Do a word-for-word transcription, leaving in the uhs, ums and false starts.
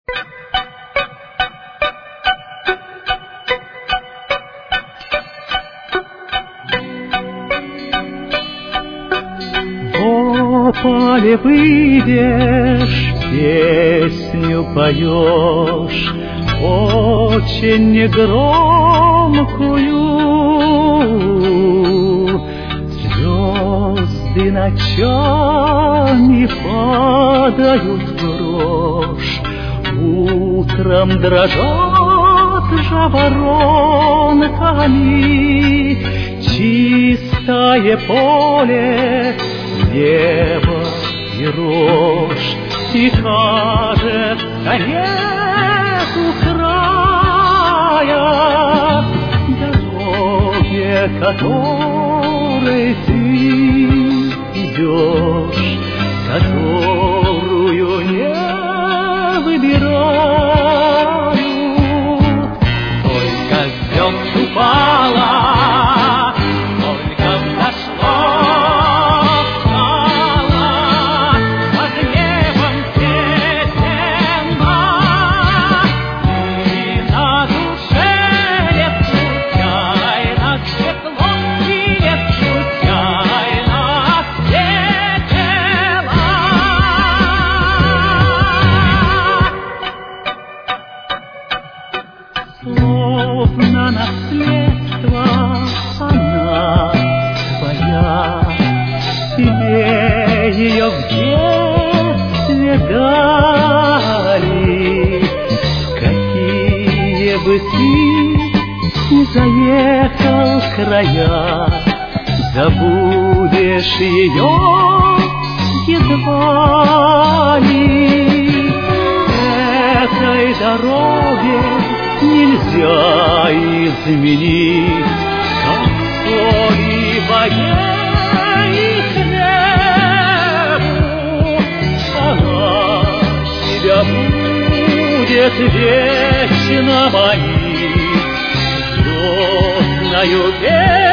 В поле выйдешь, песню поешь, очень негромкую. Звезды ночами падают в грош, утром дрожат жаворонками. Чистое поле, небо и рожь, и кажется, нету края дороге, которой ты идешь, которую не выбирают. Только звезд упала, словно наследство она твоя, тебе ее в детстве дали. Какие бы ты ни заехал края, забудешь ее едва ли. Этой дороге нельзя изменить, как соли в воде и хлебу. Она тебя будет вечно манить звездною песней.